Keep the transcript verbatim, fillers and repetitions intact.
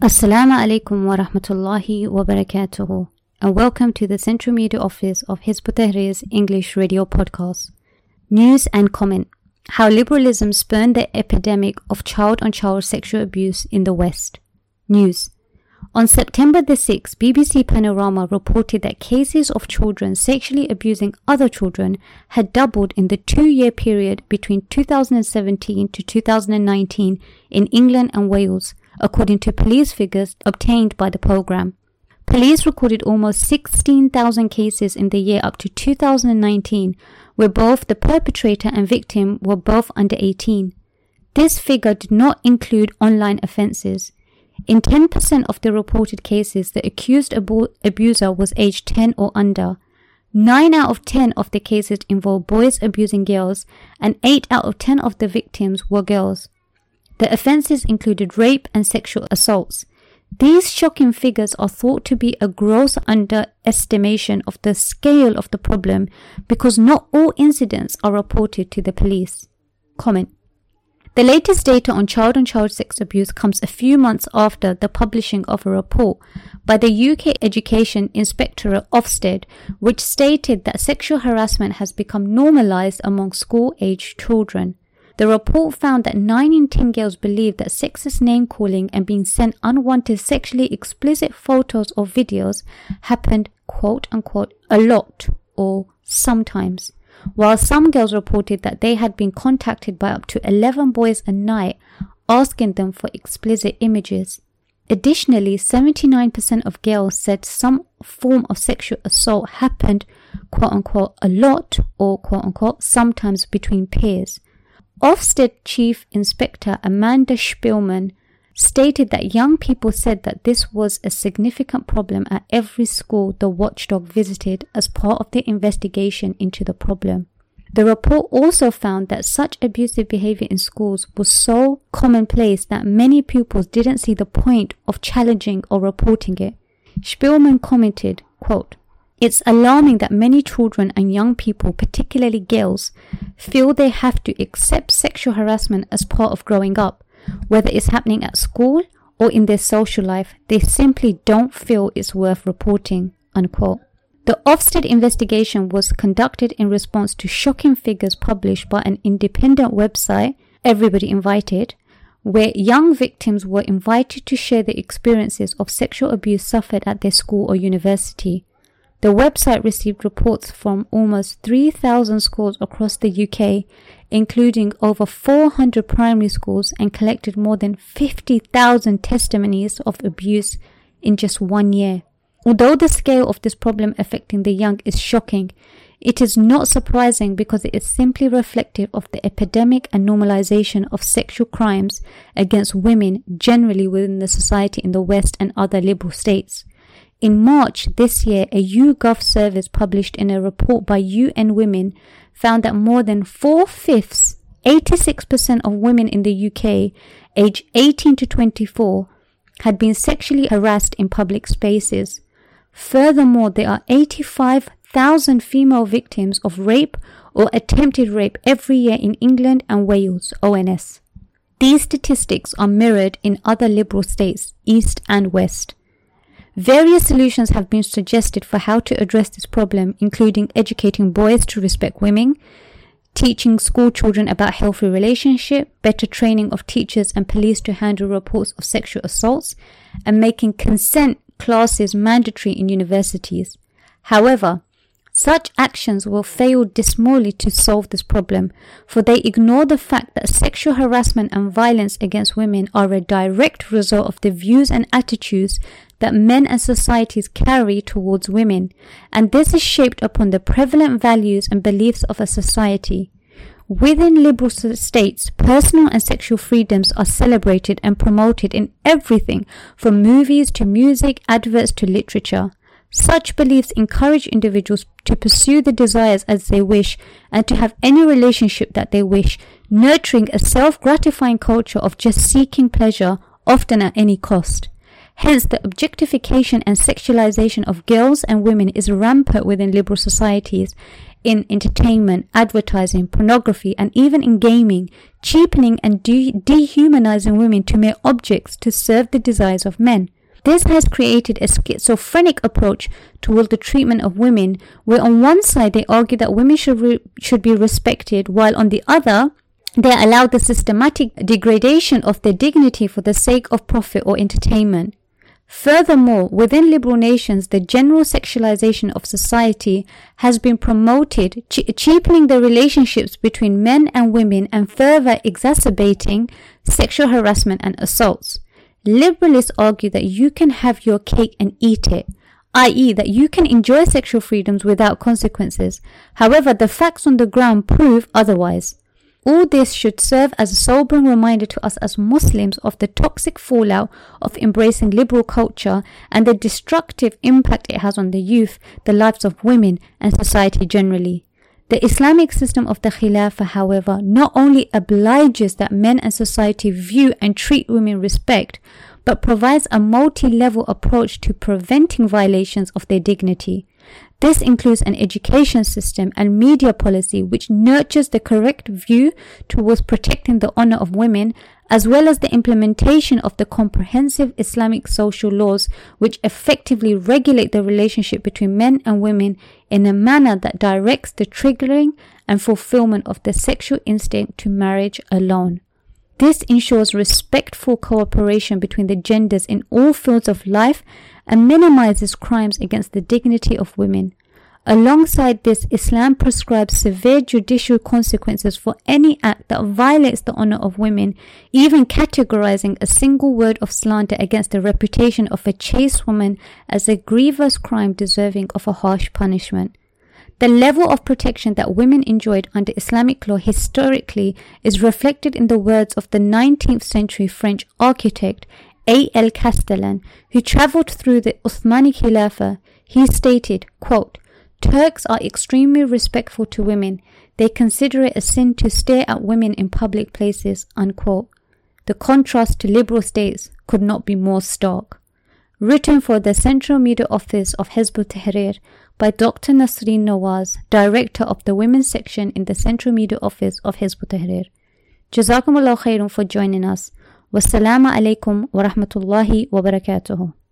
Assalamu alaikum wa rahmatullahi wa barakatuhu, and welcome to the Central Media Office of Hizb ut-Tahrir's English radio podcast. News and comment: How liberalism spurned the epidemic of child-on-child sexual abuse in the West. News: On September the sixth, B B C Panorama reported that cases of children sexually abusing other children had doubled in the two-year period between two thousand seventeen to two thousand nineteen in England and Wales, according to police figures obtained by the programme. Police recorded almost sixteen thousand cases in the year up to two thousand nineteen, where both the perpetrator and victim were both under eighteen. This figure did not include online offences. In ten percent of the reported cases, the accused abu- abuser was aged ten or under. nine out of ten of the cases involved boys abusing girls, and eight out of ten of the victims were girls. The offences included rape and sexual assaults. These shocking figures are thought to be a gross underestimation of the scale of the problem because not all incidents are reported to the police. Comment: The latest data on child-on-child sex abuse comes a few months after the publishing of a report by the U K Education Inspectorate Ofsted, which stated that sexual harassment has become normalised among school-aged children. The report found that nine in ten girls believe that sexist name-calling and being sent unwanted sexually explicit photos or videos happened quote-unquote a lot or sometimes, while some girls reported that they had been contacted by up to eleven boys a night asking them for explicit images. Additionally, seventy-nine percent of girls said some form of sexual assault happened quote-unquote a lot or quote-unquote sometimes between peers. Ofsted Chief Inspector Amanda Spielman stated that young people said that this was a significant problem at every school the watchdog visited as part of the investigation into the problem. The report also found that such abusive behaviour in schools was so commonplace that many pupils didn't see the point of challenging or reporting it. Spielman commented, quote, "It's alarming that many children and young people, particularly girls, feel they have to accept sexual harassment as part of growing up. Whether it's happening at school or in their social life, they simply don't feel it's worth reporting." Unquote. The Ofsted investigation was conducted in response to shocking figures published by an independent website, Everybody Invited, where young victims were invited to share the experiences of sexual abuse suffered at their school or university. The website received reports from almost three thousand schools across the U K, including over four hundred primary schools, and collected more than fifty thousand testimonies of abuse in just one year. Although the scale of this problem affecting the young is shocking, it is not surprising because it is simply reflective of the epidemic and normalization of sexual crimes against women generally within the society in the West and other liberal states. In March this year, a YouGov service published in a report by U N Women found that more than four-fifths, eighty-six percent of women in the U K, aged eighteen to twenty-four, had been sexually harassed in public spaces. Furthermore, there are eighty-five thousand female victims of rape or attempted rape every year in England and Wales, O N S. These statistics are mirrored in other liberal states, East and West. Various solutions have been suggested for how to address this problem, including educating boys to respect women, teaching school children about healthy relationships, better training of teachers and police to handle reports of sexual assaults, and making consent classes mandatory in universities. However, such actions will fail dismally to solve this problem, for they ignore the fact that sexual harassment and violence against women are a direct result of the views and attitudes that men and societies carry towards women, and this is shaped upon the prevalent values and beliefs of a society. Within liberal states, personal and sexual freedoms are celebrated and promoted in everything from movies to music, adverts to literature. Such beliefs encourage individuals to pursue the desires as they wish and to have any relationship that they wish, nurturing a self-gratifying culture of just seeking pleasure, often at any cost. Hence, the objectification and sexualization of girls and women is rampant within liberal societies, in entertainment, advertising, pornography, and even in gaming, cheapening and de- dehumanizing women to mere objects to serve the desires of men. This has created a schizophrenic approach toward the treatment of women, where on one side they argue that women should re- should be respected, while on the other they allow the systematic degradation of their dignity for the sake of profit or entertainment. Furthermore, within liberal nations, the general sexualization of society has been promoted, che- cheapening the relationships between men and women and further exacerbating sexual harassment and assaults. Liberalists argue that you can have your cake and eat it, that is that you can enjoy sexual freedoms without consequences. However, the facts on the ground prove otherwise. All this should serve as a sobering reminder to us as Muslims of the toxic fallout of embracing liberal culture and the destructive impact it has on the youth, the lives of women, and society generally. The Islamic system of the Khilafah, however, not only obliges that men and society view and treat women with respect, but provides a multi-level approach to preventing violations of their dignity. This includes an education system and media policy which nurtures the correct view towards protecting the honor of women, as well as the implementation of the comprehensive Islamic social laws which effectively regulate the relationship between men and women in a manner that directs the triggering and fulfillment of the sexual instinct to marriage alone. This ensures respectful cooperation between the genders in all fields of life and minimizes crimes against the dignity of women. Alongside this, Islam prescribes severe judicial consequences for any act that violates the honor of women, even categorizing a single word of slander against the reputation of a chaste woman as a grievous crime deserving of a harsh punishment. The level of protection that women enjoyed under Islamic law historically is reflected in the words of the nineteenth century French architect A. L. Castellan, who travelled through the Uthmani Khilafah. He stated, quote, "Turks are extremely respectful to women. They consider it a sin to stare at women in public places," unquote. The contrast to liberal states could not be more stark. Written for the Central Media Office of Hizb ut-Tahrir by Doctor Nasreen Nawaz, Director of the Women's Section in the Central Media Office of Hizb ut-Tahrir. Jazakumullah khairun for joining us. Wassalamu alaikum wa rahmatullahi wa barakatuhu.